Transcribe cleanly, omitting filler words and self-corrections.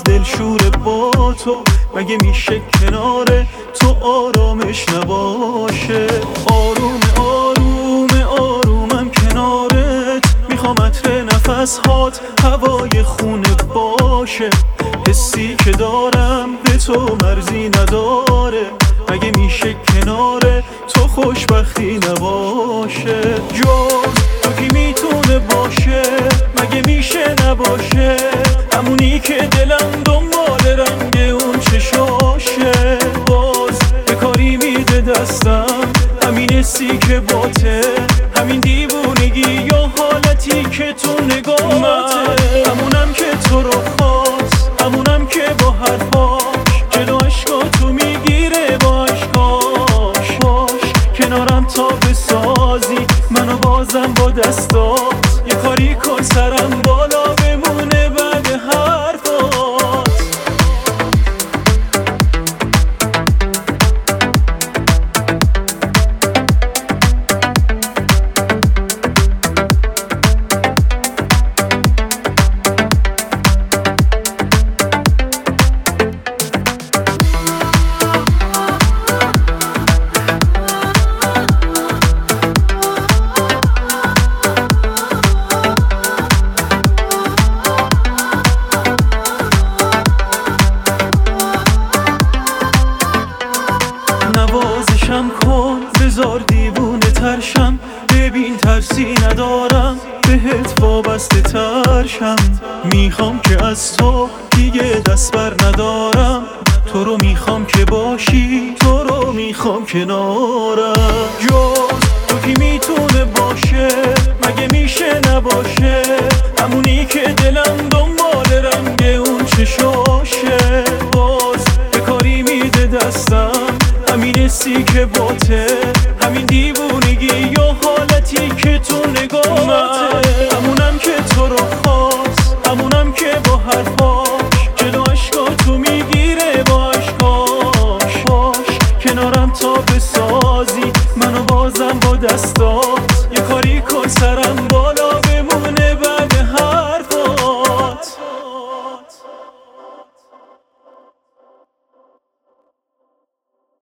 دلشوره با تو، مگه میشه کنار تو آرامش نباشه؟ آروم آروم آرومم کنارت، میخوام عطر نفس هات هوای خونه باشه. حسی که دارم به تو مرزی نداره، مگه میشه کنار تو خوشبختی نباشه؟ جز تو کی میتونه باشه؟ مگه میشه نباشه؟ همونی که دلم دنبال رنگ اون چشاشه. باز به کاری میده دستم همین حسی که باته، همین دیوونگی یا حالتی که تو نگاهته. همونم که تو رو خواست، همونم که با حرفاش جلو عشقاتو میگیره با عشقاش. باش کنارم تا بسازی منو بازم با دستات، یه کاری کن سرم بالا بمونه بعد حرفات. نوازشم کن بذار دیوونه ترشم، ببین ترسی ندارم بهت وابسته ترشم. میخوام که از تو دیگه دست بر ندارم، تو رو میخوام که باشی، تو رو میخوام کنارم. جز تو کی میتونه باشه؟ مگه میشه نباشه؟ همونی که دلم دنبال رنگ اون چشاشه. باز به کاری میده دستم همین حسی که باته، همین دیوونگی یا حالتی که تو نگاهته. همونم که تو رو خواست، همونم که با حرفا